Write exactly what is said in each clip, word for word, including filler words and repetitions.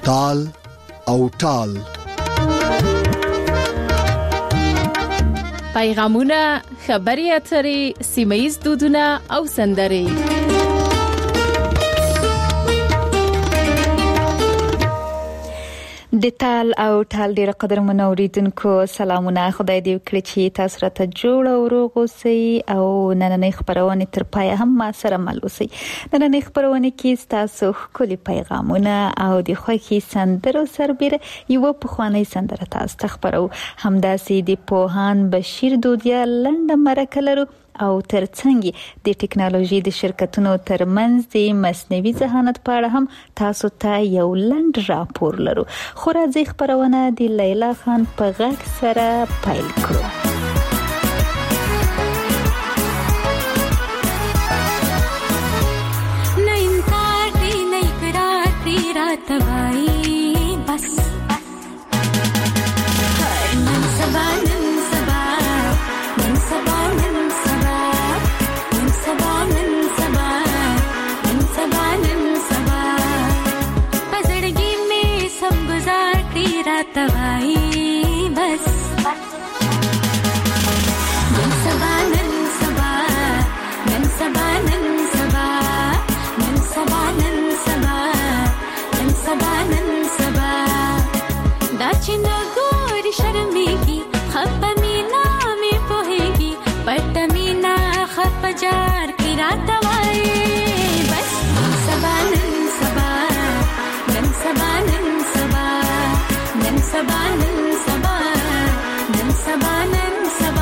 تال او ټال. پیغامونه، خبري اترې، سیمه‌ییز دودونه او سندرې. د تال او ټال ډیره قدرمنو اوریدونکو سلامونه. خدای دې وکړي چې تاسو راته جوړ او روغ اوسئ او نننۍ خبرونه تر پای هم ما سره مل اوسئ. نننۍ خبرونه کې تاسو ښکلي پیغامونه او د خوښي سندرو سربېره یو پخوانی سندره تاسو ته خبرو. همداسې د پوهان بشیر دودیا لنډه مرکه لرو او ترڅنګ د ټکنالوژي د شرکتونو ترمنځ د مصنوعي ذهانت په اړه هم تاسو ته یو لنډ راپور لرو. خو راځي خبرونه د لیلا خان په غږ سره پیل کړو. نه انکار دی نه اقرار دی راته وایي بس هر نن سبا نن سبا نن سبا نن سبا نن سبا نن سبا نن سبا نن سبا پزړګي مې سم گزار کړی راته وایي بس نن سبا نن سبا نن سبا نن سبا نن سبا نن سبا نن سبا نن سبا دا چې نه ګوري شرمېږي خپه مینا مې پوهېږي پټه مینا خپه جار کی راته وایي بس نن سبا نن سبا نن سبا نن سبا نن سبا نن سبا نن سبا نن سبا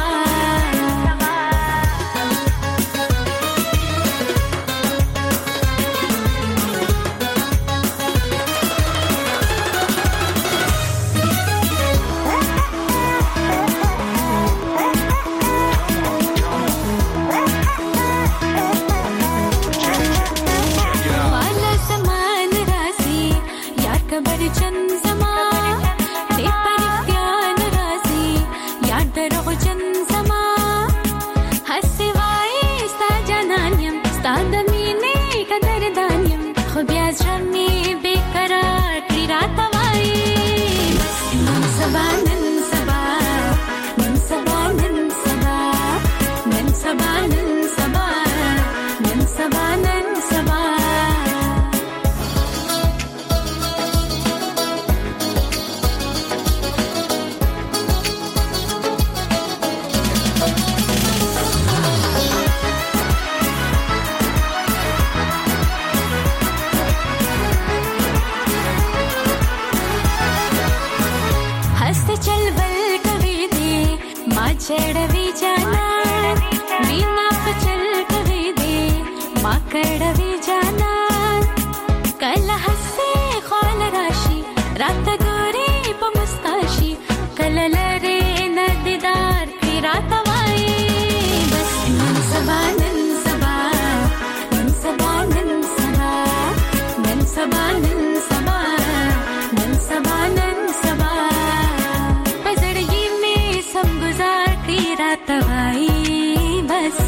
चढ़वी जाना वीना पचल कवे दे माँ कड़वी जाना कल हंसे ख्वाल राशि रात गोरे पमुस्ताशी कल लरे नदीदार की रात वाई बस नन सबा नन सबा नन सबा नन सबा नन सबा नन सबा नन सबा नन सबा पजड़गी में सब गुजार रात वाई बस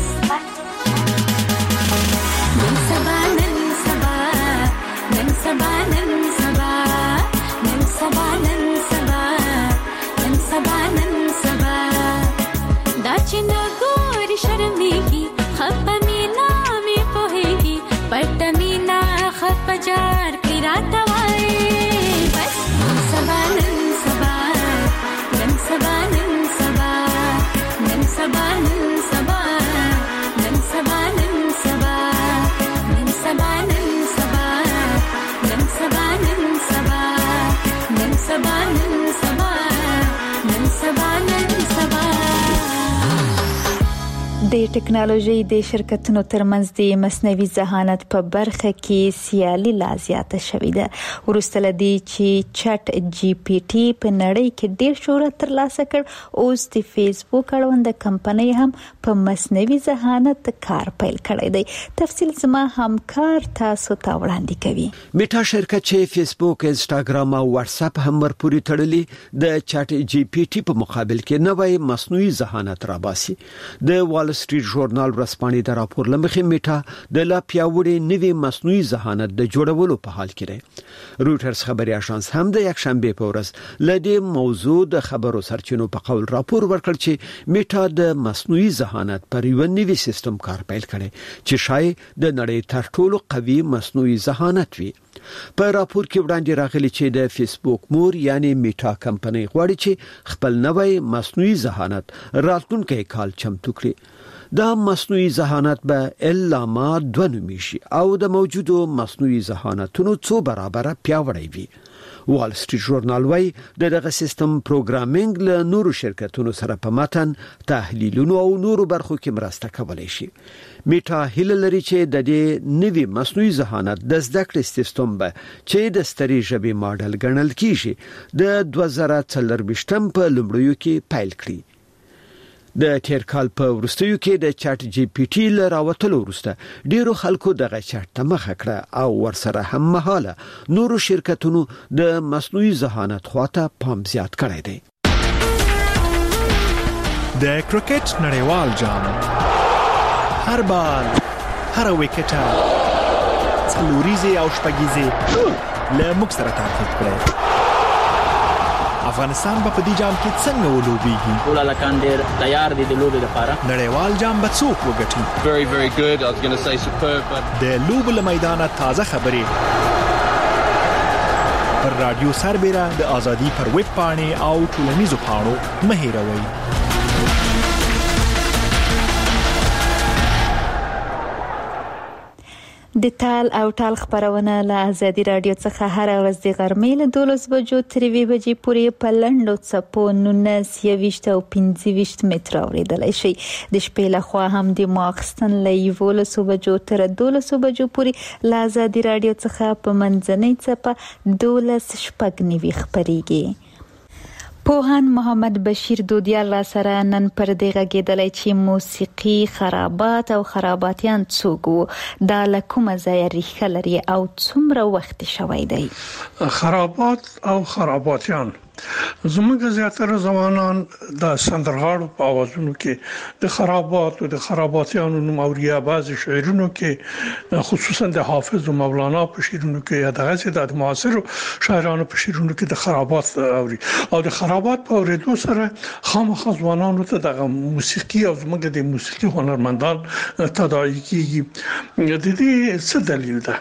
नन सबा नन सबा नन सबा नन सबा नन सबा नन सबा नन सबा नन सबा दाची न गोरी शर्मेगी खप मीना में पोहेगी पट मीना खप जार की रात वाई बस नन सबा नन सबा नन सबा नन सबा नन सबा नन सबा नन सबा नन सबा नन सबा नन सबा नन सबा नन सबा नन सबा नन सबा नन सबा नन सबा د ټکنالوژي د شرکتونو ترمنځ د مصنوعي ذهانت په برخه کې سیالي لا زیاته شوې ده. وروسته لدی چې چټ جی پی ټي په نړۍ کې ډیر شهرت ترلاسه کړ، اوس د فیسبوک اړوند کمپنۍ هم په مصنوعي ذهانت کار پیل کړی دی. تفصیل زما همکار تاسو ته وړاندې کوي. میټا شرکت چې فیسبوک، انسټاګرام او واتس اپ هم ورپوري تړلي د چټ جی پی ټي په مقابل کې نوې مصنوعي ذهانت راباسي. د وال سټریټ ژورنال ورځپاڼې د راپور لمخې میټا د لا پیاوړي نوي مصنوعي ذهانت د جوړولو په حال کې دی. رويټرز خبري اژانس هم د یک شنبه په ورځ لدې موضوع د خبرو سرچینو په قول راپور ورکړ چې میټا د مصنوعي ذهانت پر یو نوي سیستم کار پیل کړي چې شاید د نړۍ تر ټولو قوي مصنوعي ذهانت وي. په راپور کې وړاندې راغلي چې د فیسبوک مور یعنی میټا کمپنۍ غواړي چې خپل نوی مصنوعي ذهانت راتلونکي کال چمتو کړي. دا مصنوعي ذهانت به الاما دوه نومي شي او د موجودو مصنوعي ذهانتونو څو برابره پیاوړی وي. وال سټریټ ژورنال وايي دغه سیستم پروګرامینګ له نورو شرکتونو سره په متن تحلیلونو او نورو برخو کې مرسته کولای شي. میټا هیله لري چې د دې نوي مصنوعي ذهانت د زده کړې سیستم به چې د ستري ژبې ماډل ګڼل کیږي د دوه زره څلرويشتم په لومړیو کې پیل کړي. د تیر کال په ورستیو کې د چات جی پی ټی لراوتلو ورسته ډیرو خلکو دغه چات ته مخه کړه او ورسره هم مهاله نورو شرکتونو د مصنوعي ذهانت خواته پام زیات کړی دی. د کرکټ نړیوال جام هر بال هر وکټه څلوریزه او شپږیزه له موږ سره تعقیب کړئ. افغانستان په دې جام کې څنګه ولوبېږي؟ ټول لکان ډېر تیار دي د لوبې لپاره. نړیوال جام به څوک وګټي؟ Very very good. I was going to say superb but د لوبې له میدانه تازه خبرې پر رادیو سربېره د ازادي پر ویب پاڼې او ټولنیزو پاڼو مه هېروئ. د تال او ټال خبرونه له ازادي رادیو څخه هر ورځ د غرمې له دولس بجو تر یوې بجې پورې په لنډو څپو نولس یویشت او پنځه ویشت متره اورېدلی شي. د شپې لخوا هم د ماخستن له یولسو بجو تر دولسو بجو پورې له ازادي رادیو څخه په منځنۍ څپه دولس شپږ نوي خپرېږي. پوهان محمد بشیر دودیال را سره نن پر دې غږېدلی چې موسیقي خرابات او خراباتیان څوک وو، دا له کومه ځایه ریښه لري او څومره وخت شوی دی؟ خرابات او خراباتیان زموږ زیاتره ځوانان د سندرغاړو په اوازونو کې د خرابات او د خراباتیانو نوم اوري. بعض شعرونو کې خصوصا د حافظ او مولانا په شعرونو کې یا دغه چې د معاصرو شاعرانو په شعرونو کې د خرابات اوري او د خرابات په اورېدو سره خامخا ځوانانو ته د موسیقي او زموږ د موسیقي هنرمندان تداعي کیږي. د دې څه دلیل ده؟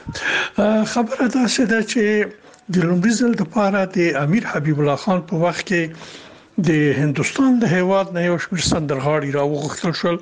خبره دا ده چې د لومړي ځل لپاره د امیر حبیب الله خان په وخت کې د هندستان د هیواد نه یو شمېر سندرغاړي راوغوښتل شول.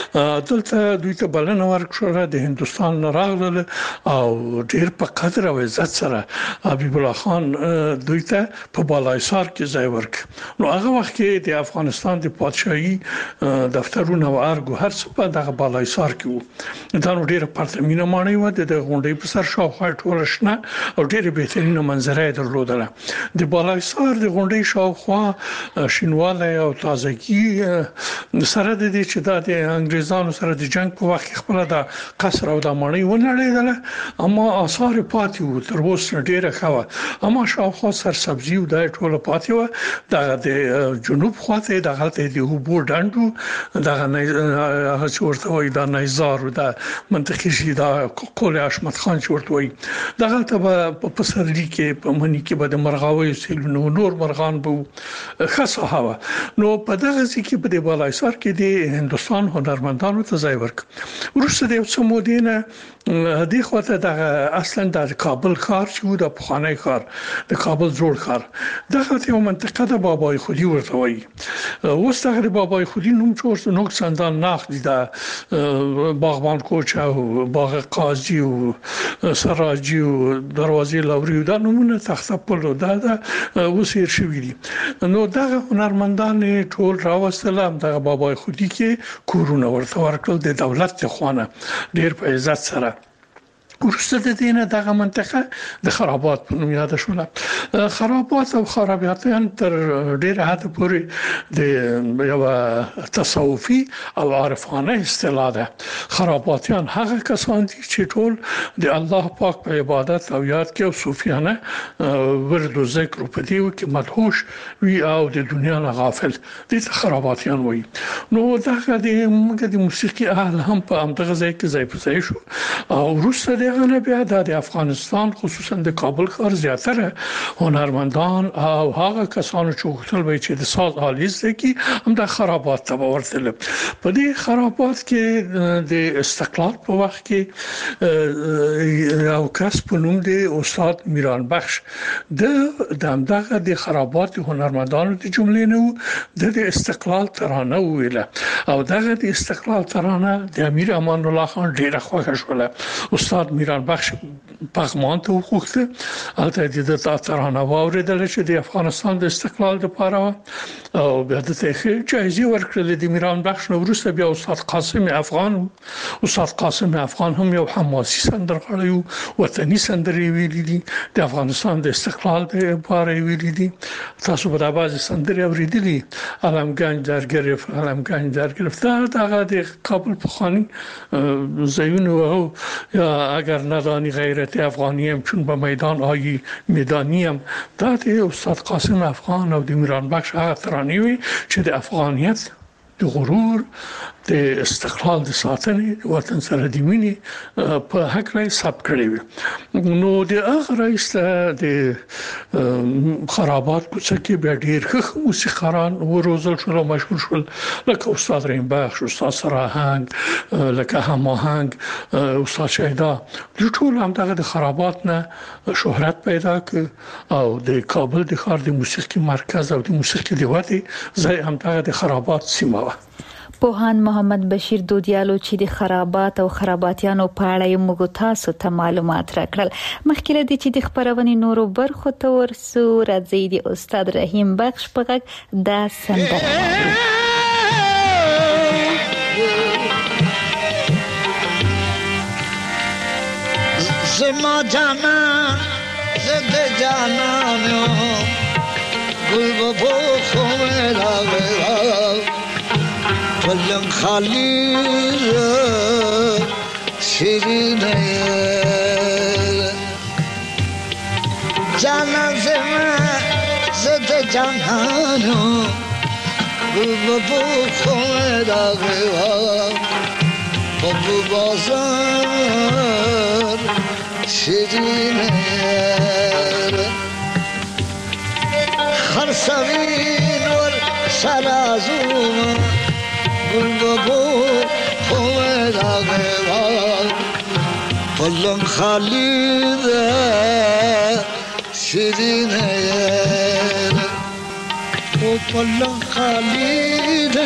دلته دوی ته بلنه ورکړه، د هندستان نه راغلل او ډېر په قدر او عزت سره حبیب الله خان دوی ته په بالایسار کې ځای ورکړ. نو هغه وخت کې د افغانستان د پادشاهي دفترونه او ارګو هر څه په دغه بالایسار کې وو. دا نو ډېره پرتمینه ماڼۍ وه، د غونډۍ په سر شاوخوا ټوله شنه او ډېره بهترینه منظره یې درلودله. د بالایسار د غونډۍ شاوخوا شینواله او تازگی سره د دې چې د انګريزانو سره د جنگ په وخت خپل د قصر او د ماڼۍ ونړېدله، اما آثار پاتې وو تر اوسه ډېره ښه وه. اما شاوخوا سرسبزي او د ټوله پاتې وه. د جنوب خواته د هلته د اوبو ډنډ دغه هغه چې ورته وایي د نیزار او د منطقې شي د قول حشمت خان چې ورته وایي دغه ته په پسرلي کې په مني کې به د مرغاویو سیلونه نور مرغان به صحابه. نو په دغه ځکه په دې بالایسار کې د هندستان هنرمندانو ته ځای ورک. ورسره د څو مودینه د خواته د اصلا د کابل ښار چې د پخوانی ښار د کابل جوړ ښار دغه یو منطقه د بابای خودی ورته وایي. اوس دغه بابای خودی نوم جوړ نو څندان ناخ دي د باغبان کوچ او باغ قاضي او سراجي او دروازې لوري دا نمونه تخته پلو دا وسیر شوی دي. نو دغه هنرمندان ټول راوستل هم دغه بابای خودی کې کورونه ورته ورکړل د دولت ته خوانه ډیر په عزت سره. ورسته د دینه دغه منطقه د خرابات په نوم یاد شوله. خرابات او خرابیاتیان تر ډیره حد پورې د یو تصوفي او عارفانه اصطلاح ده. خراباتیان هغه کسان دي چې ټول د الله پاک په عبادت او یاد کې او صوفیانه ورد او ذکر په دیو کې مدهوش وی او د دنیا نه غافل دي خراباتیان وایي. نو دغه د موږ د موسیقي اهل هم په همدغه ځای کې ځای په ځای شو او وروسته دغه نه بیا د افغانستان خصوصا د کابل ښار زیاتره هنرمندان او هغه کسانو چې وختل وي چې د ساز آلې زکی هم د خرابات ته ورتل. په دې خرابات کې د استقلال په وخت کې یو کس په نوم دی استاد میران بخش د دغه د خرابات هنرمندانو د جملې نه د استقلال ترانه ویله او دغه د استقلال ترانه د امیر امان الله خان ډیره خوښه شوله. استاد میران بخش پغمان ته وخوخته البته د ترانه واوریدل چې د افغانستان د استقلال لپاره او بیا د تخې جایزه ورکړل د میران بخش نو وروسته بیا استاد قاسم افغان استاد قاسم افغان هم یو حماسي سندرغاړی او وطني سندرې ویلې دي د افغانستان د استقلال لپاره ویلې دي. تاسو به د بعض سندرې اوریدلې علمگنج در گرفت علمگنج در گرفت دغه د کابل په خاني زیون او یا اگر ندانی غیرت افغانیم چون به میدان آیی میدانیم دا د استاد قاسم افغان او د میران بخش هغه ترانې وي چې د افغانیت د غرور د استقلال د ساتنې وطن سره د مینې په حق لري ثبت کړی وي. نو د هغه رئیس د خرابات کوڅه کې بیا ډیر ښه موسیقاران وروزل شول او مشهور شول لکه استاد رحیم بخش، استاد سراهنگ، لکه هماهنگ، استاد شهدا. د ټول هم دغه د خرابات نه شهرت پیدا ک او د کابل د ښار د موسیقي مرکز او د موسیقي د ودې ځای هم دغه د خرابات سیمه و. پوهان محمد بشیر دودیالو چې د خرابات او خراباتیانو په اړه موږ تاسو ته معلومات راکړل. مخکې لدی چې د خبرونې نورو برخو ته ورسو راځي د استاد رحیم بخش په غږ دا سندره زما جانا زده جانا میو گل ببو خومه لاغه پلنگ خالی شیرینه جانا زما زده جانا میو گل ببو خومه لاغه ببو بازار شیرینه خرسوین ور سرازوم گل ببو خوه داغه وار پلنگ خالی ده شیرینه او پلنگ خالی ده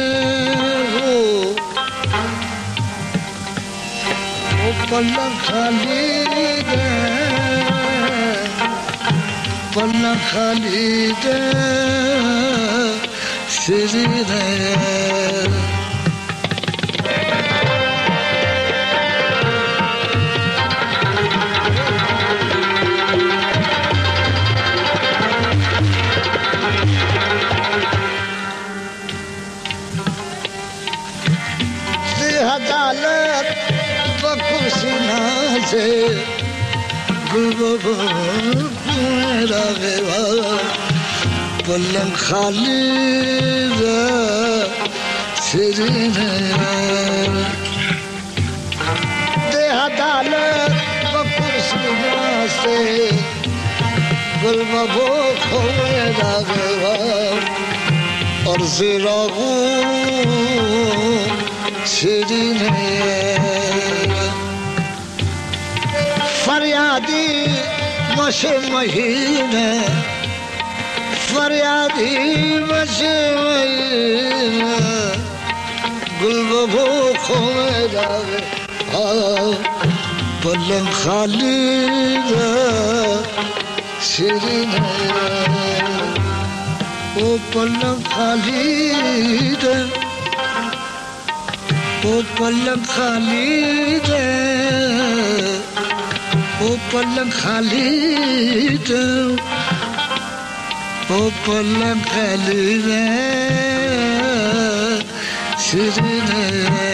پلنگ خالی ده پلنگ خالی ده شیرینه دی عدالت kursi naze gulbaba mera geva palang khali da sirine de adalat kursi naze gulbaba mera geva arz ragu sirine फरियादी मशे महीने फरियादी मशे महीने गुल बबू खोए जावे पलंग खाली शिरीने ओ पलंग खाली ओ पलंग खाली او پلنګ خالی ده او پلنګ خالی ده شیرینه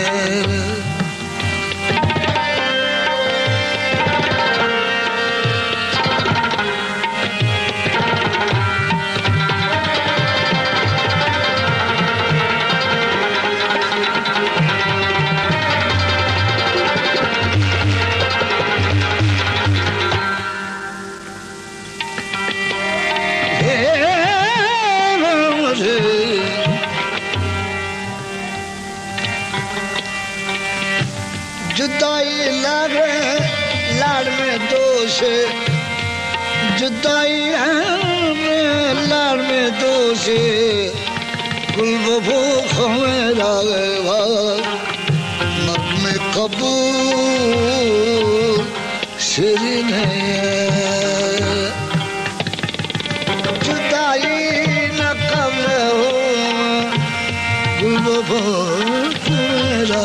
जुदाई लाड़ में दोषे गुल बबू मेरा मत में कबूल शिरीन जुदाई न कब हो गुल बबू मेरा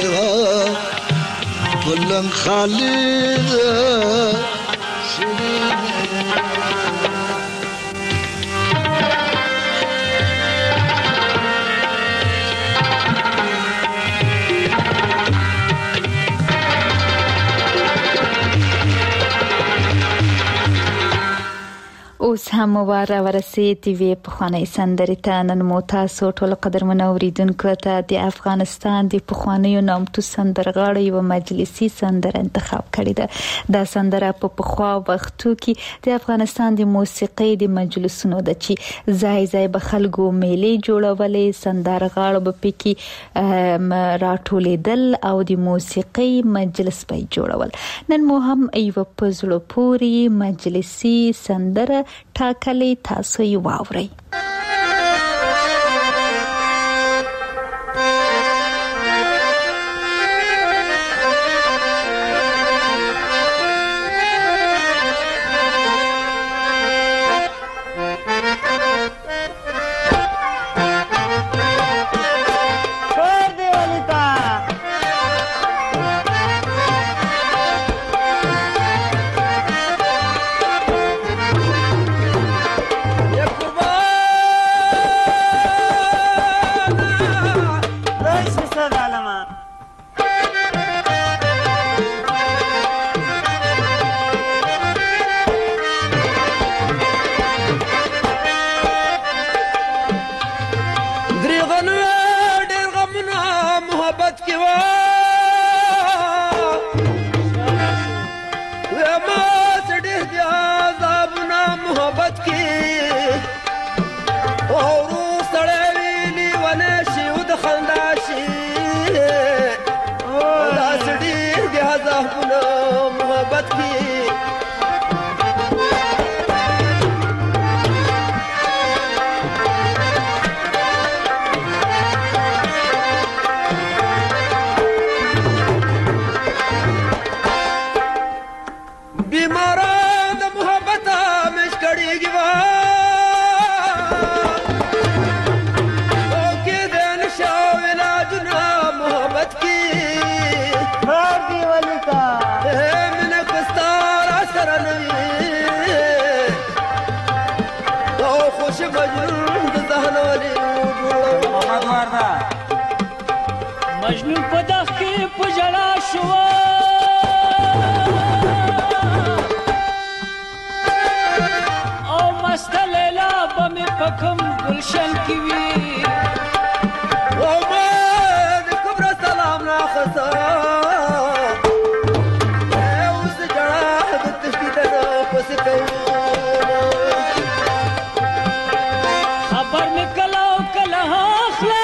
पलंग खाली اوس هم وار ورسید دی په خوانی سندرې ته نن مو تاسو ټول قدرمن اوریدونکو ته د افغانستان د پخوانیو نامتو سندرغاړو یو مجلسي سندره انتخاب کړې ده. دا سندره په پخوا وختو کې د افغانستان د موسیقۍ د مجلسونو د چی ځای ځای به خلکو میلې جوړولې، سندرغاړو به پکې راټولېدل او د موسیقۍ مجلس به جوړول. نن مو هم یو پزړو پوری مجلسي سندره ټاکلې، تاسو یې واورئ. مجنون په دغ کې په ژړا شو او مست لیلا به مې په کوم ګلشن کې وي او ما د کبر سلام راخسا اوس ژړا د تشدید پسې کوي خبر مې کله او کله اخلا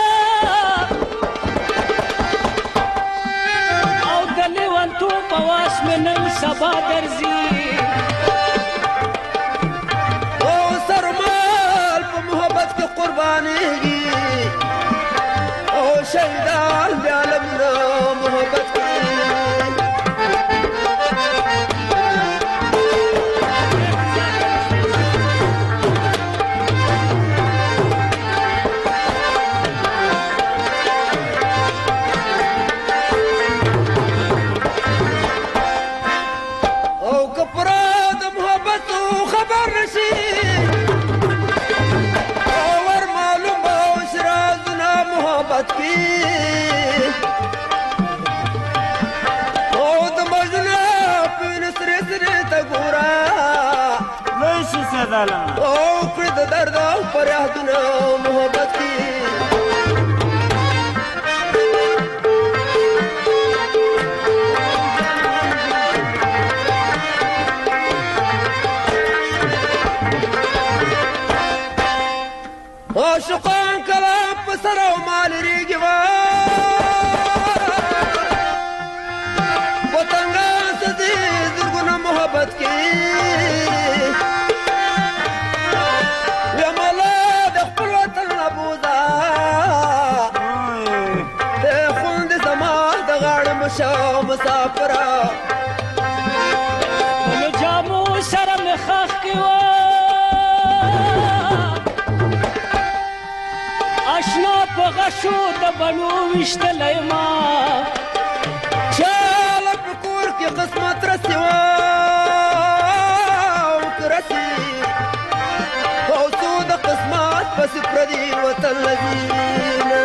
تو پواس میں نن سبا درزی او سرمال په محبت کې قربانی گی او شهیدان دی عالم نو محبت کې رشي اور معلوم باوش رازنا محبت کی او د مجنون پین سره سره تګورا ليش سدالا او کړ د درد او فریادونه محبت کی عاشقان کلام پسر او مال ریگی وا پتنگان سدی زرگون محبت کی یا مالا دخپل وطن نبودا دے خوند زمان دغاڑ مشا مسافرہ ولو جامو شرم خاخ کی وا اشنا په غشو د بڼو وشتلی ما چاله په کور کې قسمت رسي وا او که رسي او څو د قسمت پسې پردي وطن لذینه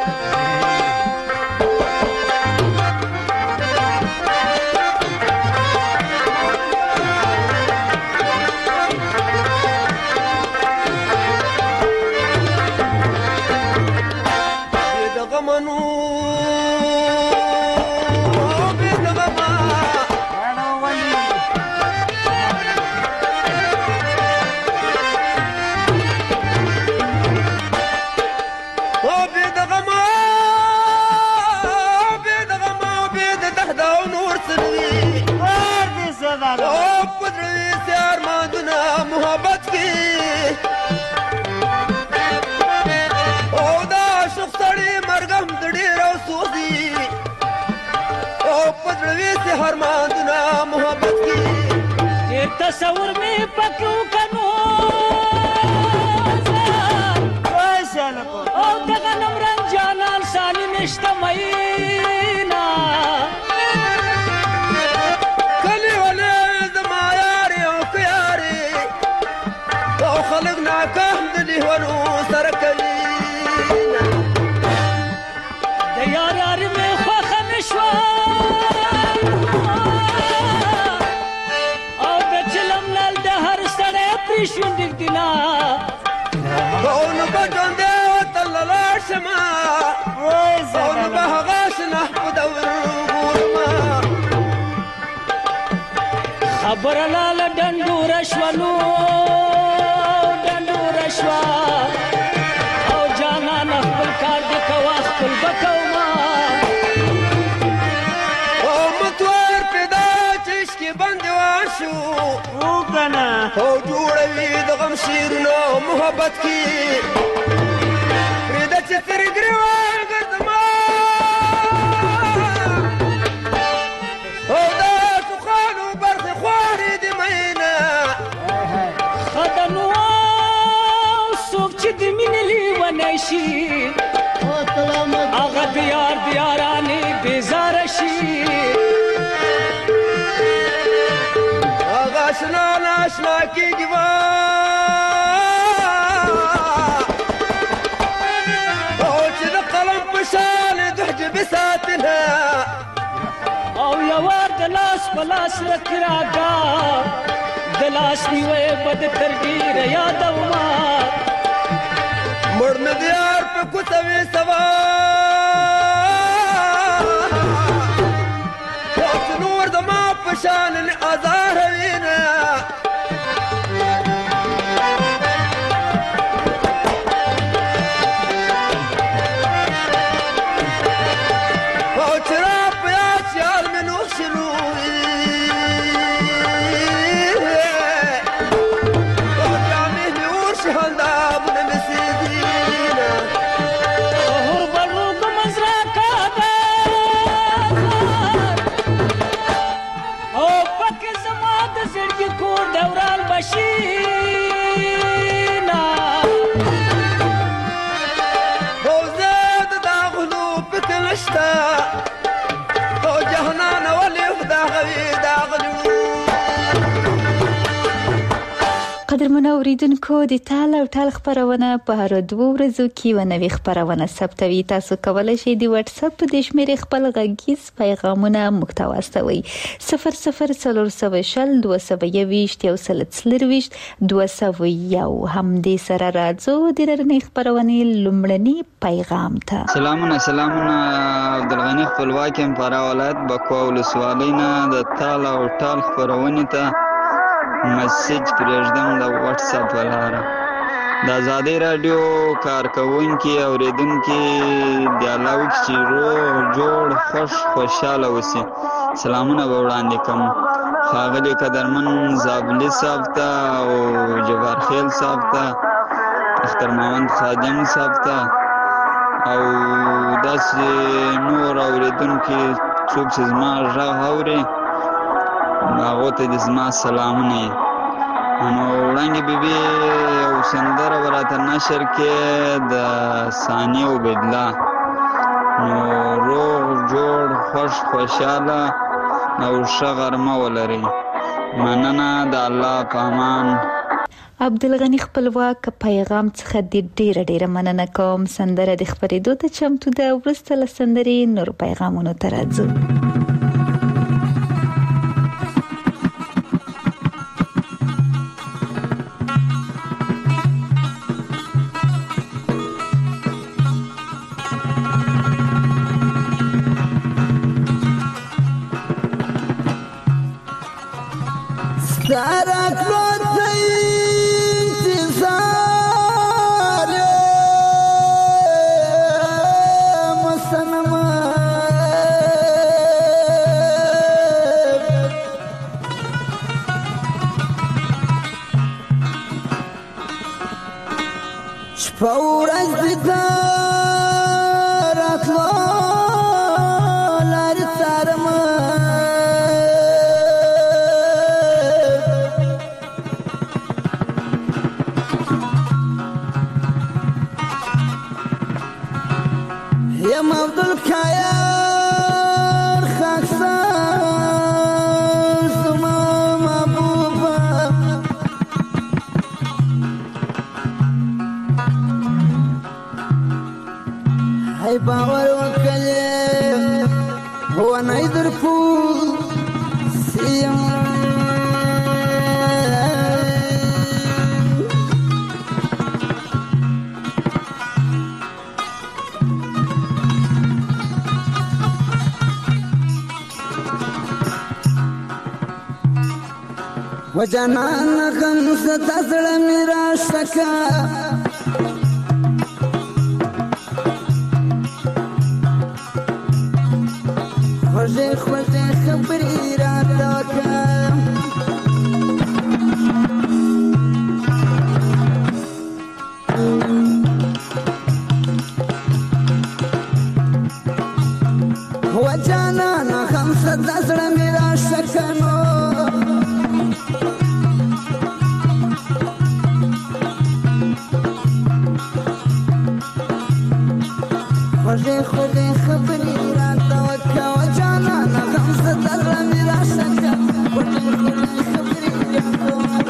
محبت کی او دا شخ سړی مرګم د ډېر سوزي او پدروي سي هرماندونه محبت کی ډېر تصور مې پکو کنو او دغه نمرنګ جانان سالي نشته مینا کلی ولې زما یارې او که یارې او خلق ناکام د لیونو سره کوي د یار یاري مې خوښه نه شوه او د چلم نل د هر سړی پرې شونډې ږدينا او نو به ژوندی وطن له لاړ شمه او نو به هغه شنه په دور ګورمه خبره لاله ډنډوره شوه نو ډنډوره شوه او جانان خپل کار دې کوه خپل به کومه او متوار پیدا چې عشقې بندیوان شو او کنه او جوړوي د غم شیرونه محبت کی پرېږده چې تر ګریوان ګرځما او دا ټوخانو برخې خوارې د مینه ښه ده نو څوک چې د مینې لیونی شي هغه د یار د یارانې بېزاره شي هغه اشنا ناشنا کېږي وا او چې د قلم په شان د حجبې ساتنه او یوار د لاس په لاس رکې راږه د لاس نیوی به د تر ډېره یادومه مړ مې د یار په کوڅه وې سبا او چې نور زما په شان ازاروي نه او چې را په یاد یار مې نوښ شلوي او جامې مې ورشي هندامونه مې سېزينه هر بلو گمزرا کاده او پک زما د زړګي کور دوران بشینا او زه د داغلو پکې نشته او جهنان ولې خداغوي داغلو قدرمنو اوریدونکو د تال او ټال خبرونه په هر دوه ورځو کې و نوې خبرونه ثبتوي. تاسو کولای شئ د واتس اپ د شمیرې خپل غږیز پیغامونه موږ ته واستوئ. صفر صفر څلور سوه شل دوه سوه یوویشت یو سل څلرویشت دوه سوه یو. همدې سره راځو د نننۍ خبرونې لومړني پیغام ته. سلامونه سلامونه. عبدالغني خپلواک یم فراه ولایت بکوا ولسوالۍ نه د تال او ټال خبرونې ته مسیج پرېږدم د واتس اپ لاره. د ازادۍ راډیو کارکوونکي اوریدونکي د الله وکړي چې روغ جوړ خوش خوشحاله اوسي. سلامونه به وړاندې کوم ښاغلي قدرمن زابلي صاحب ته او جبار خیل صاحب ته، اختر محمد خادم صاحب ته او داسې نور اوریدونکي څوک چې زما غږ اوري هغو ته د زما سلامونه. نو وړاندې بیبي یو سندره به راته نشر کې د ثانیه عبیدالله. نو روغ جوړ خوش خوشحاله او ښه غرمه ولرئ. مننه. د الله په امان. عبدالغني خپلواک پیغام څخه د ډیره ډیره مننه کوم. سندره د خبرېدو ته چمتو ده. وروسته له سندرې نور پیغامونو ته راځو. سارت لوت انتصار مستنما شپورج دیتا راتلو لاری سارما یم عبدالخیر خاکسان سما محبوبا ای باور وکلی هو نیدر پول سیم وجنان خمس تزل میرا شکا خوشی خوشی خبری را دوکا وجنان خمس تزل میرا شکا خوشی خوشی خبری را توکا و جانا نغم ستر میرا شکا خوشی خوشی خبری را توکا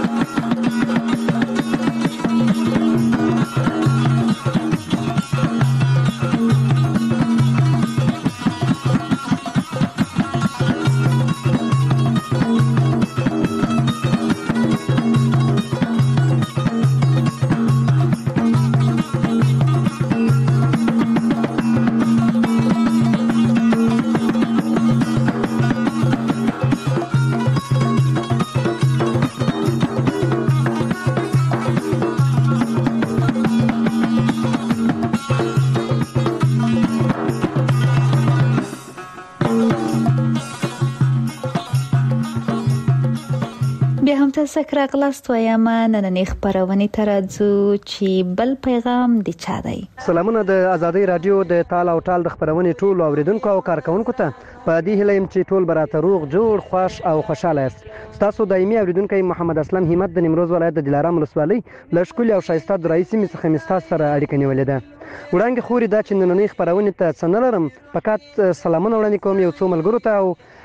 تاسو راغلاست وایم نننې خبرونه ترځو چې بل پیغام دی چا دی. سلامونه د ازادۍ رادیو د تال او ټال د خبرونه ټول اوریدونکو او کارکونکو ته په دې هیله يم چې ټول براته روغ جوړ خوش او خوشاله یاست. تاسو دایمي اوریدونکو محمد اسلام همت د نیمروز ولایت د دلارام ولسوالۍ له ښکلي او ښایسته درایي سیمې څخه مې ستاسو سره اړیکه نیولې ده. وړاندې خوري دا چې نننۍ خبرونه ته څه نه لرم، فقط سلامونه وړاندې کوم یو څو ملګرو ته او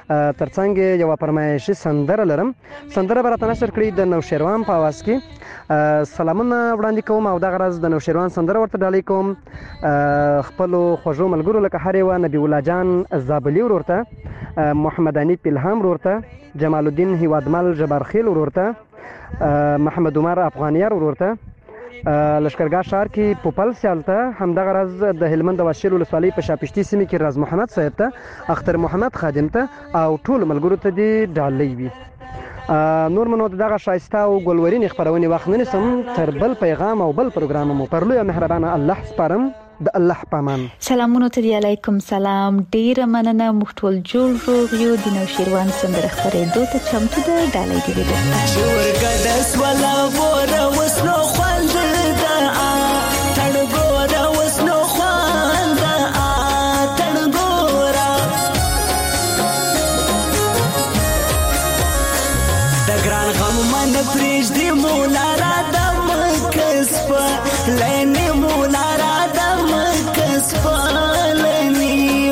ترڅنګ یو فرمایشي سندره لرم. سندره به راته نشر کړي د نوشیروان په اواز کې. سلامونه وړاندې کوم او دغه ورځ د نوشیروان سندره ورته ډالۍ کوم خپلو خوږو ملګرو لکه هر یوه نبي الله جان زابلي ورور ته، محمد انیف الهام ورور ته، جمال الدین هیوادمل جبارخیل ورور ته، محمد عمر افغانیار ورور ته، لشکرګاه ښار کې پوپل سیال ته، همدغه ورځ د هلمند د واشیر ولسوالۍ په شاپشتي سیمې کې راز محمد صاحب ته، اختر محمد خادم ته او ټولو ملګرو ته دې ډالۍ وي. نور منو دغه شایسته او ګلورین خبرونه وخت نه نسم تر بل پیغام او بل پروګرام مو پر لوی مهربانه الله سپارم د الله پامان. سلامونه ته علیکم سلام، ډیر مننه، موږ ټول جوړ روغ یو د نوشیروان سندره خبرېدو ته چمتو ده. ډالۍ دې وي شورګدس ولا بور وسنو خوند ده تړ ګور وسنو خوند ده تړ ګور د ګران غم من پرېږ دې مولا را د مکسب لنی مولا را د مکسب لنی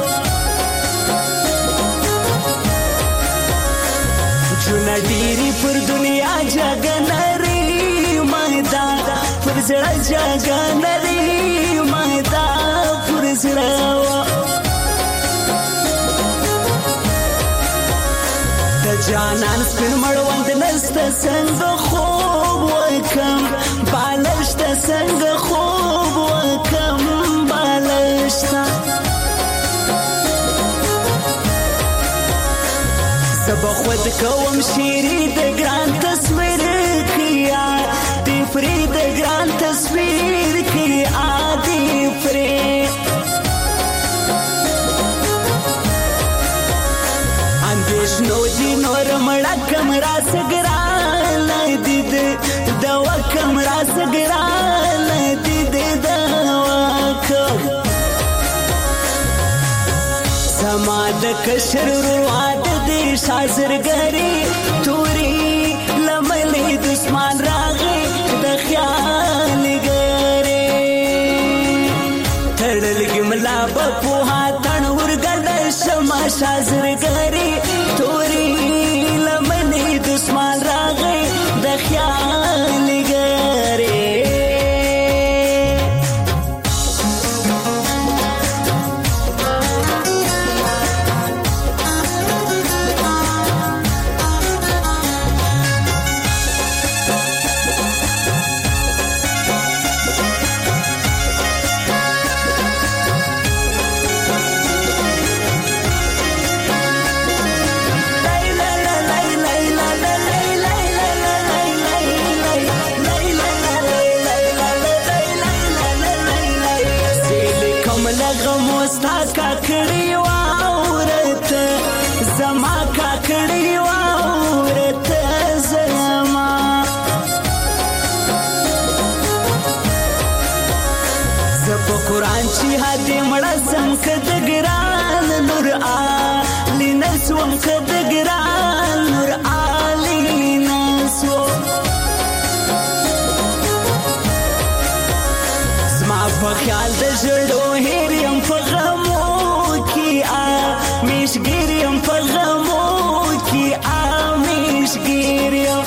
چونه ډیری پر دنیا جګنری مایدا پر زړه جګنری مایدا پر زړه د جانان سپین مړوند نسته څنګه خوب وکم بالشته څنګه خوب وکم بالشته سبا خود کوم شیری د ګران تصویر کیا دی فری د ګران تصویر کیا دی فری اندیش نو دی نور مړه کمرا سګرا لدید دوا کمرا سګرا لدید دوا کم سما د کشر رواد دی شازرګری توري لملې دشمن راغې د خیال ګری تړلګ ملا په هاتن ورګل شما شازرګری توري لملې دشمن راغې د خیال ګری کاکړی واورت زما کاکړی واورت زما زپ قرآن چې هدي مړه سم کد ګران نور علی نسوم کد ګران نور علی نسو زما په خیال د جوړو هریم په مشګریم په غمو کې ا مشګریم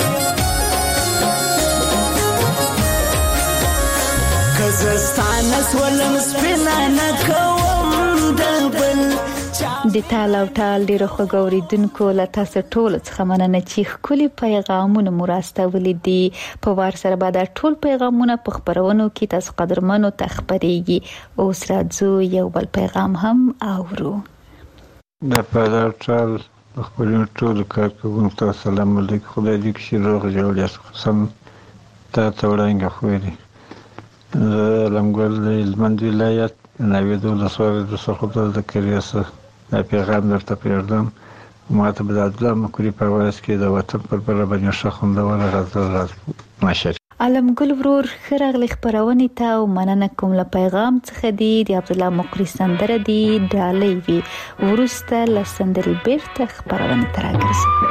کزستان سولم سپینا نه کوم د بل د تال او تال ډیرو خوګوریدونکو له تاسو ټول څخه مننه چې خولي پیغامونه مراسته ولیدي په وار سره بعد ټول پیغامونه په خبرونو کې تاسو قدرمنو تخبريږي اوس راځو یو بل پیغام هم اورو. د پادار ټال خپل ټول کارکونکو ته سلام علیکم، خدای دې کښې روغ جوړ یاست. سم تا ته وړاندې خو دې لمګل د هلمند ولایت نوید ولسوالۍ د سرخوږه د کریاسه دا پیغام درته پرېږدم. ما ته به د عبدالله مکري په اواز کې د وطن پر بله باندې ښه خوندوره غزل نشر. علمګل ورور ښه راغلی خپرونې ته او مننه کوم له پیغام څخه دی. د عبدالله مقري سندره دی ډالۍ وي وروسته له سندرې بیرته خپرونې ته راګرځو.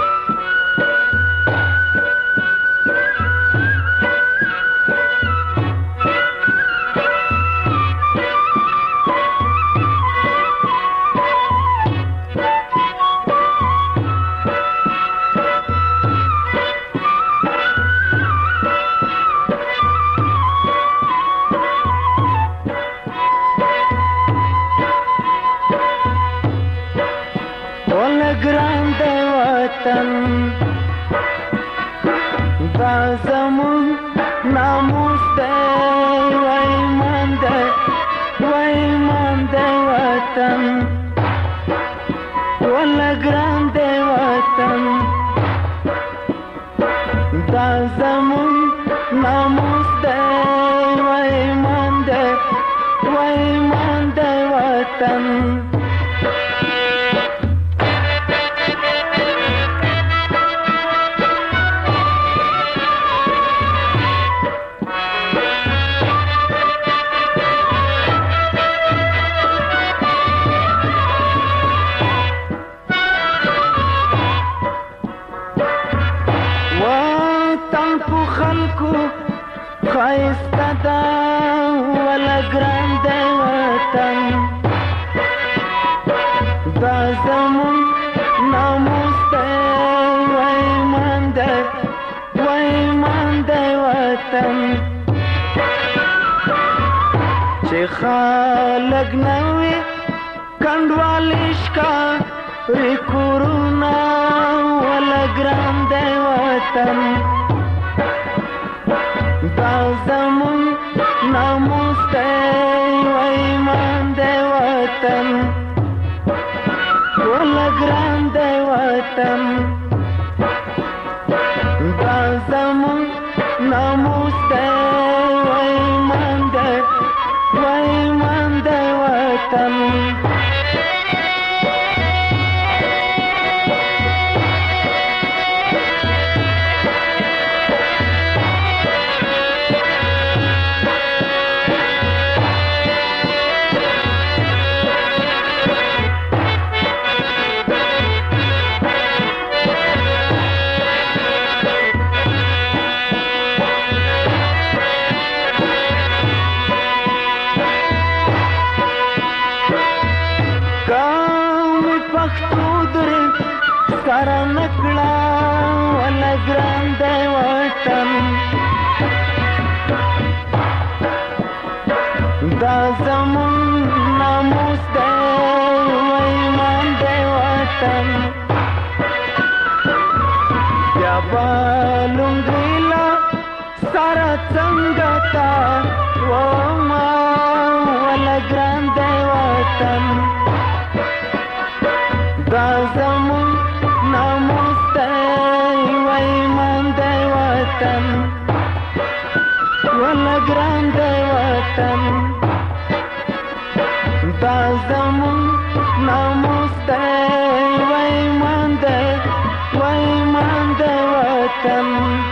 دا زمون ناموس دی و ایمان دی و ایمان دی وطن خایسته دا ولا ګران دی وطن دا زمون ناموس دی و ایمان دی و ایمان دی وطن چې خلک نه وي کنډوالې ښکاري کورونه ولا ګران دی وطن دا زمون ناموس دی و ایمان دی وطن ولا ګران دی وطن دا زمون ناموس دی و ایمان دی و ایمان دی وطن سره نکړه ولا ګران دی وطن دا زمون ناموس دی و ایمان دی وطن بیا به لونګۍ له سره څنګه تا وما ولا ګران دی وطن دا زمون ناموس دی و ایمان دی وطن ولا ګران دی وطن دا زمون ناموس دی و ایمان دی و ایمان دی وطن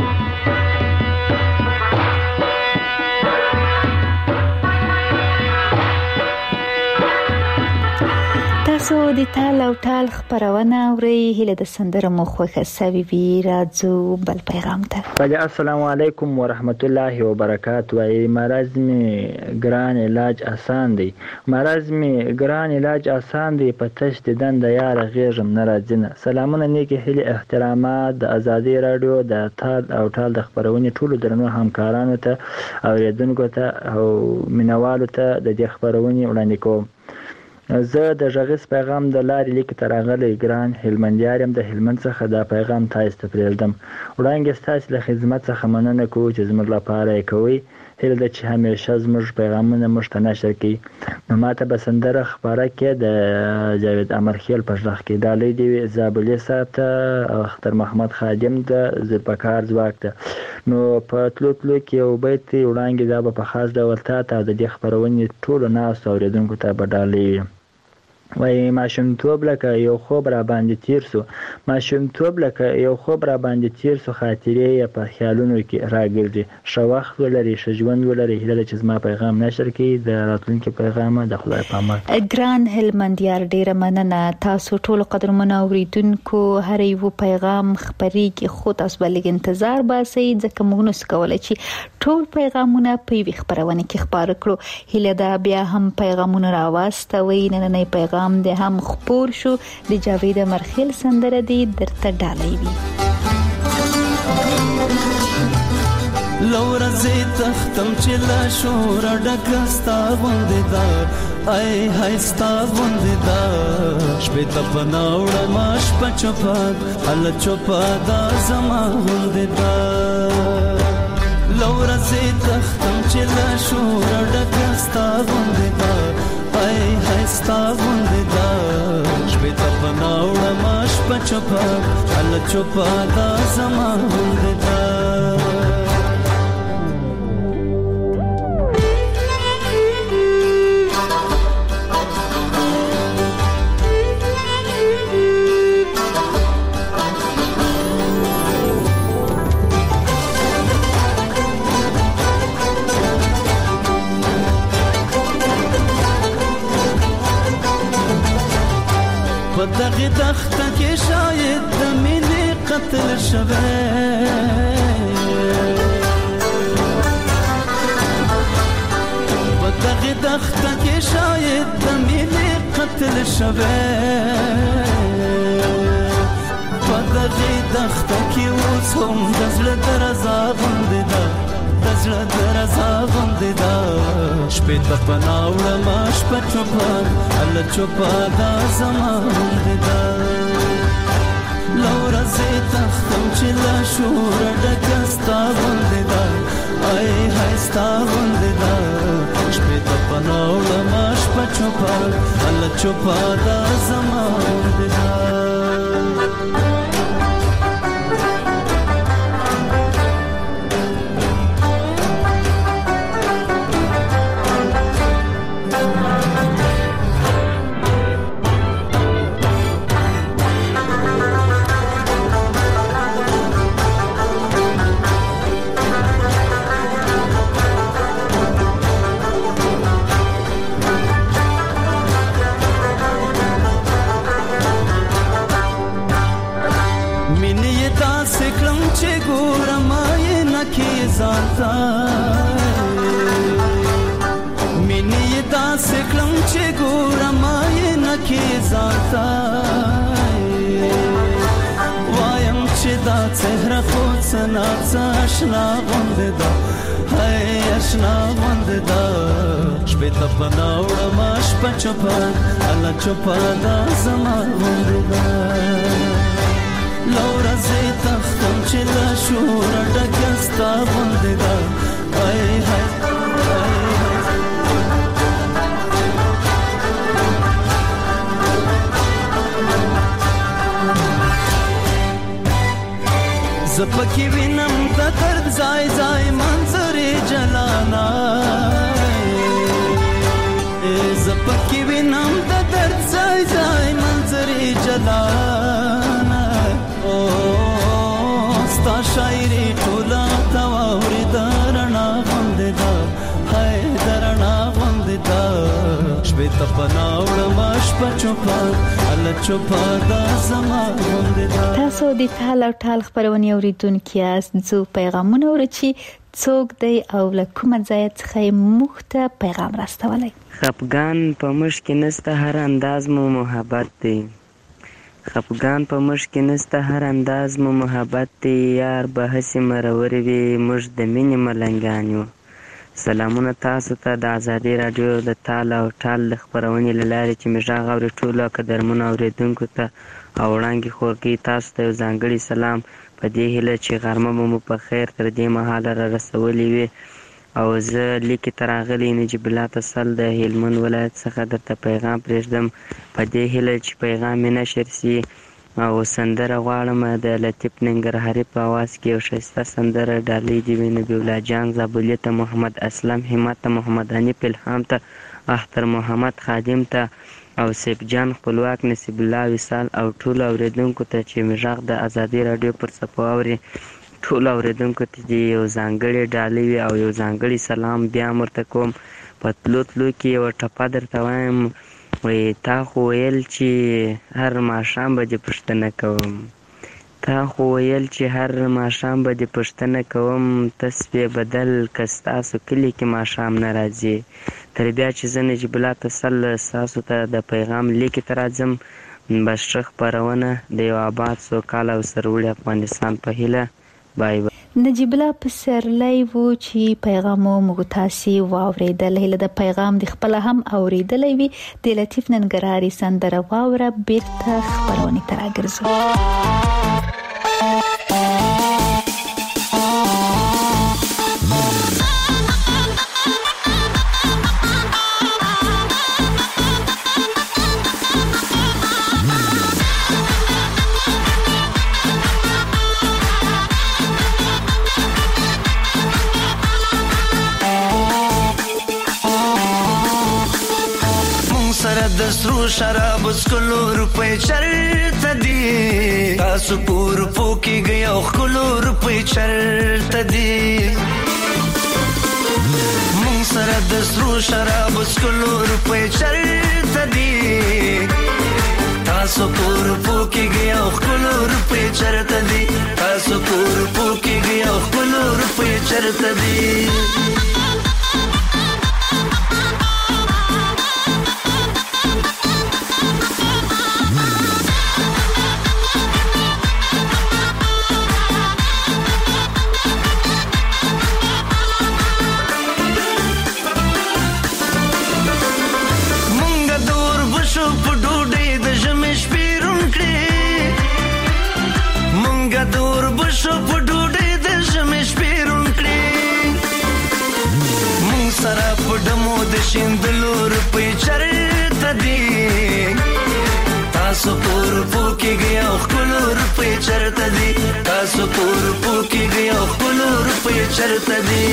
تاسو د تال او ټال خبرونه اورئ هله د سندره مو خوښه سوي وي راځو بل پیغام ته بله السلام علیکم ورحمت الله وبرکاته وای مرض می ګران علاج آسان دی مرض می ګران علاج آسان دی په تش د دند یار غیږم ناراضینه سلامونه نیکی هله احترامات د ازادي رادیو د تال او ټال د خبرونه ټولو درنو همکارانو ته اوریدونکو ته او مینوالو ته د دې خبرونه وړاندې کوم زه د غږیز پیغام د لارې لیک تر راغلی ګران هلمندیارم د هلمند څخه دا پیغام تاسو ته پرېږدم وړاندې ستاسو له خدمت څخه مننه کوم چې زموږ لپاره یې کوي هیله ده چې همیشه زموږ پیغامونه موږ ته نشر کړي نو ماته به سندره خپاره کې د جاوید امرخیل په غږ کې ډالۍ دی زابلې صاحب ته اختر محمد خادم د زلپکار ځواک ته نو په تلو تلو کې یو بیت وړاندې دا به په خاص ډول تا ته د دې خبرونې ټولو ناستو اورېدونکو ته به ډالۍ وي وای ماشومتوب لکه یو خوب را باندې تیر سو ماشومتوب لکه یو خوب را باندې تیر سو خاطرې یې په خیالونو کې راګرځي ښه وخت ولري ښه ژوند ولري هیله چې زما پیغام نشر کړي د راتلونکي پیغام د خدای په امان ګران هلمندیار ډیره مننه تاسو ټول قدرمنو اوریدونکو هر یو پیغام خبري کې خو تاسو بلګ انتظار باسي ځکه موږ نس کولای چې ټول پیغامونه په وی خبرونه کې خبر کړو هیله دا بیا هم پیغامونه راوستوي نه نه پیغام د هم خبر شو د جاوید مرخیل سندره دی درته ډالۍ وی لور زه تختم چې لا شور ډکستا باندې دا ای هاي ستا باندې دا شپه ته پناوړ ماش پچپاد ال چپاد زما باندې دا لور زه تختم چې لا شور ډکستا باندې دا ای هاي ستا باندې دا شپه ته پناوړ ماش پچپاد ال چپاد زما باندې دا بدغه دخته کې شاید د مینې قتل شوه بدغه دخته کې اوس هم د زړه درزا غوندې ده د زړه درزا غوندې ده شپې ته پناه وړم شپه چوپه هله چوپه دا زما غوندې ده له ورځې تښتم چې له شوره ډکه ستا غوندې ده ای های ستا غوندې ده شپې ته پناه وړم شپه چوپه هله چوپه دا زما غوندې ده مینې داسې کړم چې ګورم یې نه کې ځانته وایم چې دا څهره خو څه ناڅه اشنا غوندې ده هی اشنا غوندې ده شپې ته پناه وړم شپه چوپه هله چوپه دا زما غوندې ده له ورځې تښتم چې له شوره ډکه ستا غوندې ده ای های زه پکې وینم د درد ځای ځای منظرې جلانا زه پکې وینم د درد ځای ځای منظرې جلانا او ستا شاعري ټوله ته واورېده رڼا غوندې ده هی د رڼا غوندې ده شپې ته پناه وړم شپه چوپه هله چوپه دا زما غوندې ده تاسو د ټال او ټال خپرونې اورېدونکي یاست څو پیغامونه اورئ چې څوک دی او له کومه ځایه څخه یې موږ ته پیغام راستولی خفګان په موږ کې نسته هر انداز مو محبت دی خفګان په موږ کې نسته هر انداز مو محبت دی یار به هسې مرور وي موږ د مینې ملنګان یو سلامونه تاسو ته د ازادي راډیو د تال او ټال د خپرونې له لارې چې مې غږ اوري ټولو قدرمنو اورېدونکو ته او وړاندې خورګي تاسو ته یو ځانګړی سلام په دې هیله چې غرمه مو په خیر تر دې مهاله را رسولې وي او زه لیکې ته راغلی نجیب الله تسل د هلمند ولایت څخه درته پیغام پرېږدم په دې هیله چې پیغام مې نشر سي او سندره غواړم د لطیف ننګرهاري په اواز کې یو ښایسته سندره ډالۍ دې وي نبي الله جان زابلي ته محمد اسلم همت ته محمد حنیف الهام ته اختر محمد خادم ته او سیف جان خپلواک نصیب الله وصال او ټولو اورېدونکو ته چې مې غږ د ازادي راډیو پر څپو اوري ټولو اورېدونکو ته دې یو ځانګړې ډالۍ وي او یو ځانګړی سلام بیا هم ورته کوم په تلو تلو کې یوه ټپه درته وایم وایي تا خو ویل چې هر ماښام به دې پوښتنه کوم تا خو ویل چې هر ماښام به دې پوښتنه کوم ته سپې بدل که ستاسو کلي کې ماښام نه راځي تر بیا چې زه نجیب الله تسل ستاسو ته د پیغام لیکې ته راځم بس ښه خپرونه د یو آباد سوکاله او سرلوړي افغانستان په هیله بای بای نجیب الله پسرلی وو چې پیغام مو تاسو واوریدل هله د پیغام د خپل هم اوریدلې وی د لطیف ننګرهاري سندره واوره بیرته خبرونه تراګرځو د سرو شراب سکلو روپے چرته دي تاسو پور پوکي گئی او خلو روپے چرته دي مون سره د سرو شراب سکلو روپے چرته دي تاسو پور پوکي گئی او خلو روپے چرته دي تاسو تاسو پور پوکیږي او خپل روپۍ چرته دي شیندلو روپۍ چرته دي تاسو پور پوکیږي او خپل روپۍ چرته دي تاسو پور پوکیږي او خپل روپۍ چرته دي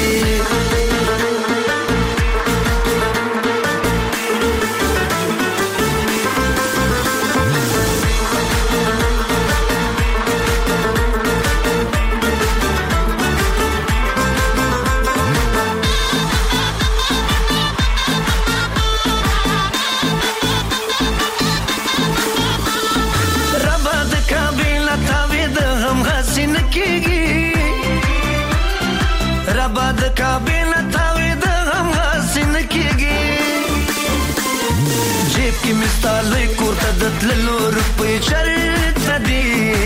د کابل تاوی د غم حسین کېږي جیب کې مستالې کوته د تللو روپۍ چرته دي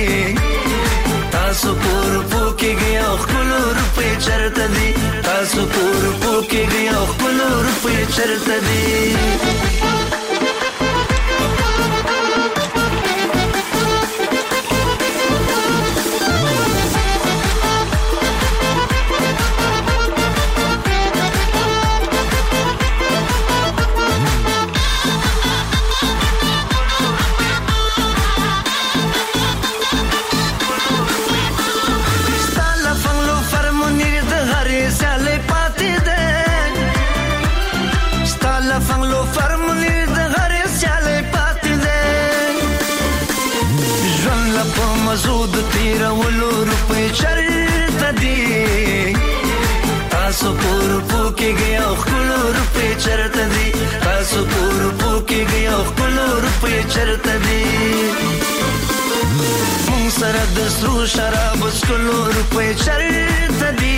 تاسو پور پوکیږي او خپل روپۍ چرته دي تاسو پور پوکیږي او خپل روپۍ چرته دي زود تیرولو روپۍ چرته دي تاسو پور پوکیږي او خپل روپۍ چرته دي تاسو پور پوکیږي او خپل روپۍ چرته دي مونږ سره د سرو شراب څکلو روپۍ چرته دي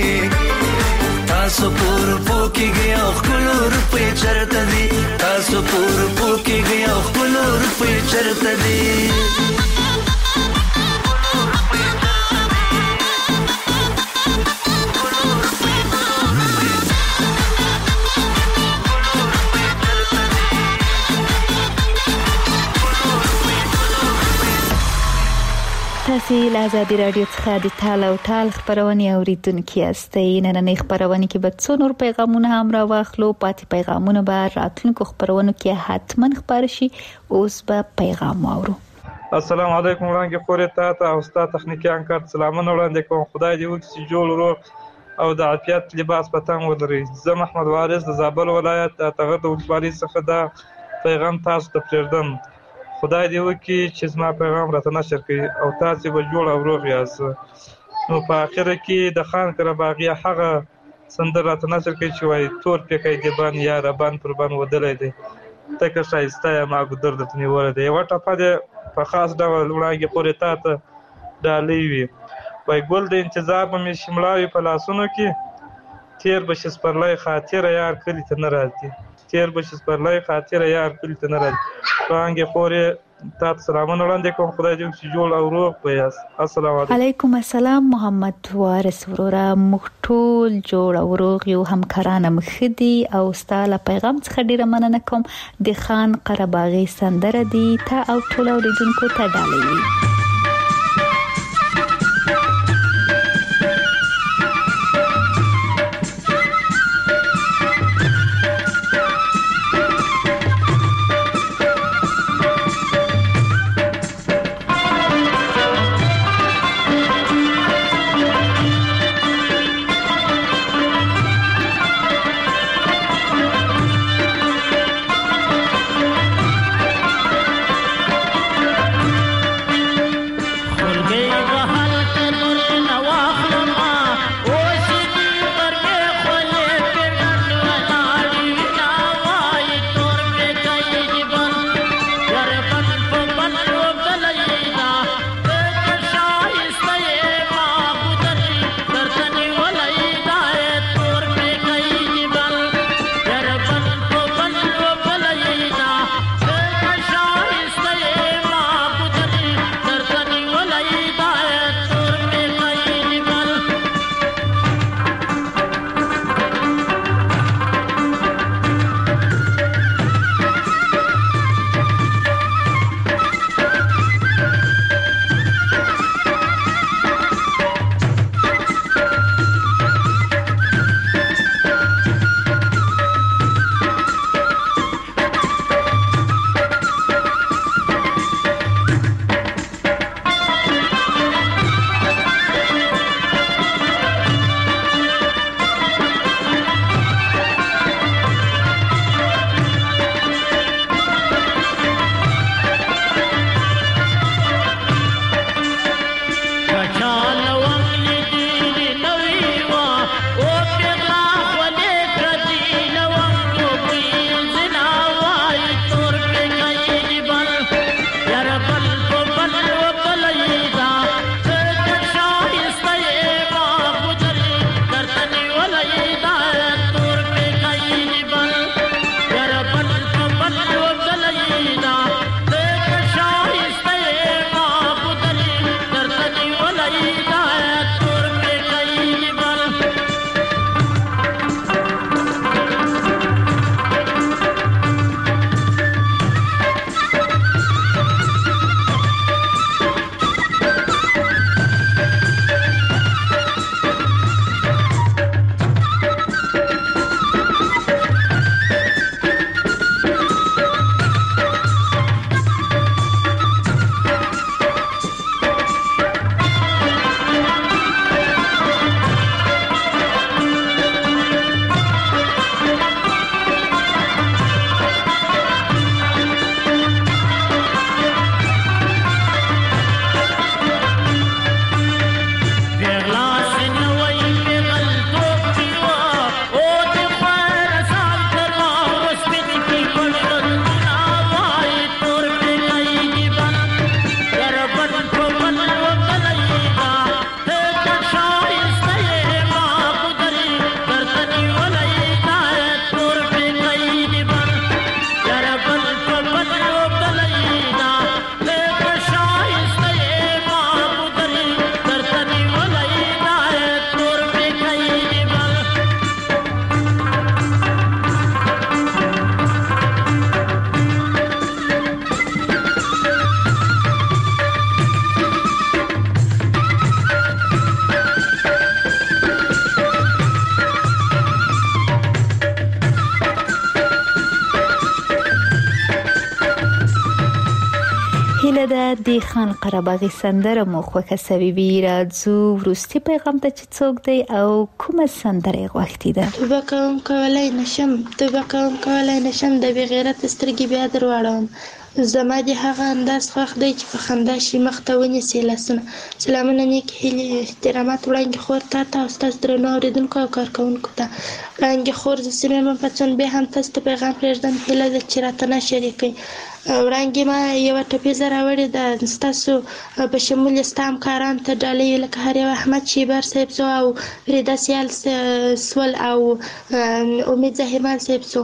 تاسو پور پوکیږي او خپل روپۍ چرته دي تاسو پور پوکیږي او خپل روپۍ چرته دي تاسو له آزادي رادیو څخه د تال او ټال خبرونه اوریدونکو یاستئ. نننۍ خبرونه کې به څو نور پیغامونه هم را واخلو. پاتې پیغامونه به راتلونکو خبرونو کې حتما خبر شي. اوس به پیغام واورو. السلام علیکم وړاندې خورې ته او استاد تخنیکی انکار سلامونه وړاندې کوم. خدای دې وکړي جوړ روغ او د عافیت لباس پتنګ ولري. زه محمد وارث د زابل ولایت تغر د ولسوالۍ څخه دا پیغام تاسو ته پرېږدم. خدای دې وکړي چې زما پیغام راته نشر کړي او تاسو به جوړ او روغ یاست. نو په اخره کې د خان قرباغي هغه سندره راته نشر کړي چې وایي تور پکې دی بان یا ربان پر بان ودلې دی تکه شایسته ما ګدر د نیول دی یو ټاپه دی په خاص ډول وړاندې پورې تا ته ډالۍ وي. وای ګل د انتظار به مې شملاوي په لاسونو کې تیر بشي سپرلی خاطر یار کلی ته نه راځي تیر بشي سپرلی خاطر یار کلی ته نه راځي. وړاندې پورې تا ته سلامونه وړاندې کوم. خدای دې وکړي جوړ او روغ به یاست. السلام علیکم. علیکم السلام محمد وارث وروره. موږ ټول جوړ او روغ یو. همکارانه مخدي او ستاله پیغام څخه ډیره مننه کوم. د خان قرباغي سندره دی تا او ټول اوریدونکو ته ډالۍ وي. د خان قرهباغي سندره مو خوښه سوي وي. راځو وروستي پیغام ته چې څوک دی او کومه سندره غوښتې ده. توبه کوم کولای نشم توبه کوم کولای نشم د بې غیرت سترګې بیا درواړم. زما د هغه انداز خوښ دی چې په خندا شي مخ ته ونیسي لاسونه. سلامونه نیک هیلې احترامات وړاندې خور تا ته او ستاسو درنو اورېدونکو او کارکوونکو ته. وړاندې خور زه سیمې پڅون بیا هم تاسو ته پیغام پرېږدم هیله ده چې راته نه شریکئ. وړاندې ما یوه ټپیزه راوړې ده ستاسو په شمول یې ستا همکاران ته ډالۍ لکه هر یو احمد شیبر صاحب سو او فریده سیال سول او امید زهیرمان صاحب سو.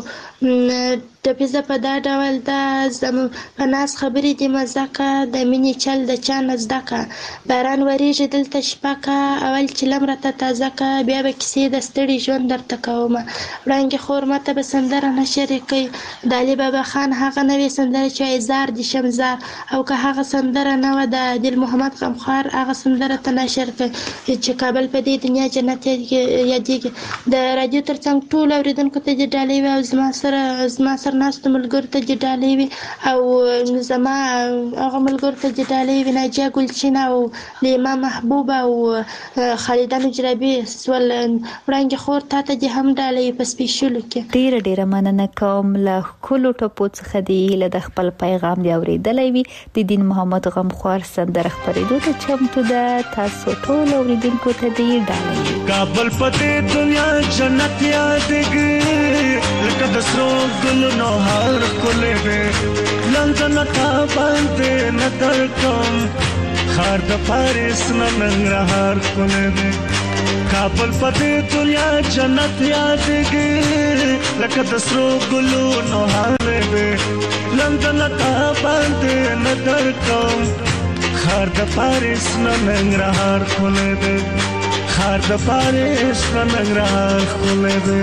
ټپیزه په دا ډول ده زموږ په ناز خبرې دي مزه که د مینې چل د چا نه زده که. باران وریږي دلته شپه که اول چلم راته تازه که بیا به کیسې د ستړي ژوند درته کومه. وړانګې خور ماته به سندره نه شریکئ. د علي بابا خان هغه نوې سندره چې وایي زار دي شمزار او که هغه سندره نه وه د دل محمد غمخوار هغه سندره ته نشر کړئ چې کابل په دې دنیا جنت یادېږي. د راډیو ترڅنګ ټولو اورېدونکو ته دې ډالۍ وي او زما سره زما سره ناستو ملګرو ته دې ډالۍ وي او زما هغه ملګرو ته دې ډالۍ وي ناجیه ګلچین او د امام محبوب او خالده نجرابي سول. وړانګې خور تا ته دې هم ډالۍ په سپیشلو کې. ډیره ډیره مننه کوم له ښکلو ټپو څخه دې هیله د خپل پیغام دی اورېدلی وي. د دین محمد غمخوار سندره خپرېدو ته چمتو ده. تاسو ټول اورېدونکو ته دې ډالۍ وي. کابل پته دنیا جنت یادګي لکه د سرو ګلونو هر کله به لندن تا باندې نظر کوم خار د پاریس ننګرهار کله به کابل پته دنیا جنت یادګي لکه د سرو ګلونو هر به لندن تا باندې نظر کوم خار د پاریس ننګرهار کله به خار د پاریس ننګرهار کله به.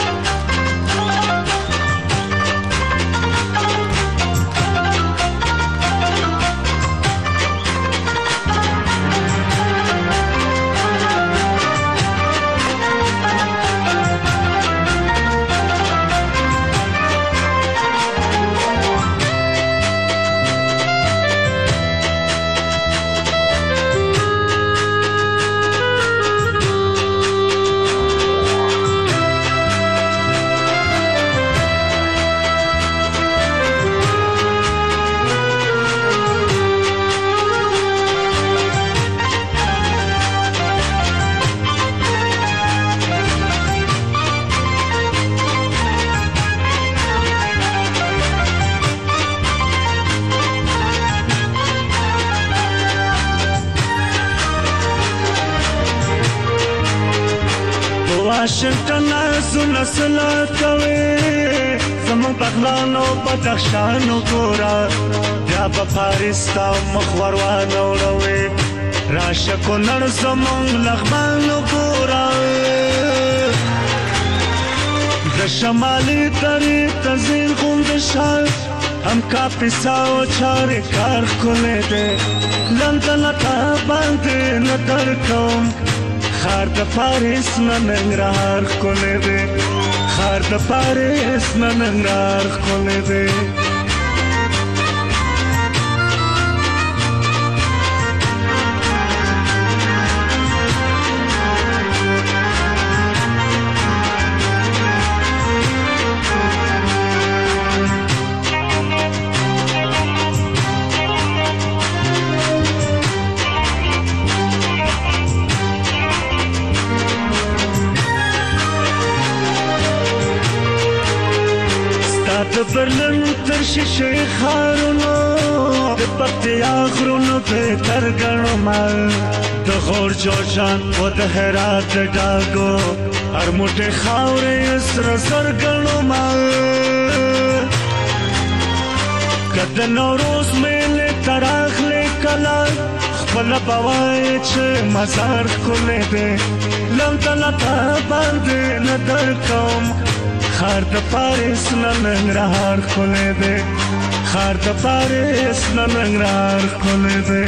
واشنگټن زونه سلا کوي زمون بغلانو بدخشانو ګورا بیا په پاریس تا مخور وانه وروي راشه کو نړ زمون لغمانو ګورا د شمالي ترې تزین غوند شال هم کا پیساو چارې کار کوله دې لندن تا باندې نظر کوم خار د پاریس ننګرهار کولې دې خار د پاریس ننګرهار کولې دې. د برلن تر شیشه خارونو د پکتیا غرونو په ترګنو مال د غور جوشان او د هرات ډاګو هر موټه خاورې سر سرګنو مال کله نوروز مېله تراخلې کلا خپل بوای چې مزار کولې دې لندن ته باندې نظر کوم خار د پاریس ننګرهار کولې دې خار د پاریس ننګرهار کولې دې.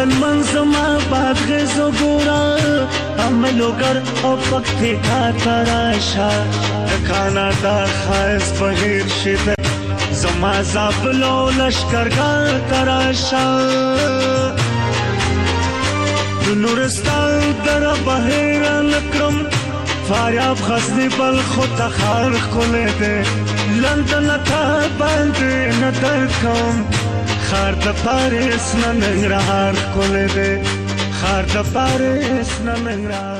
ځان منځما بادغیزو ګورا عملوګر او پکتی تا راشه کانادا خایس بغیر شد زما زابلو لشکرګر تراشه د نورستان در بهیر لکرم فاریاب غزنی بل خود تخار خله ده لندن تا باندې ندر کوم خار د پاریس نه ننګرهار خله ده خار د پاریس نه ننګرهار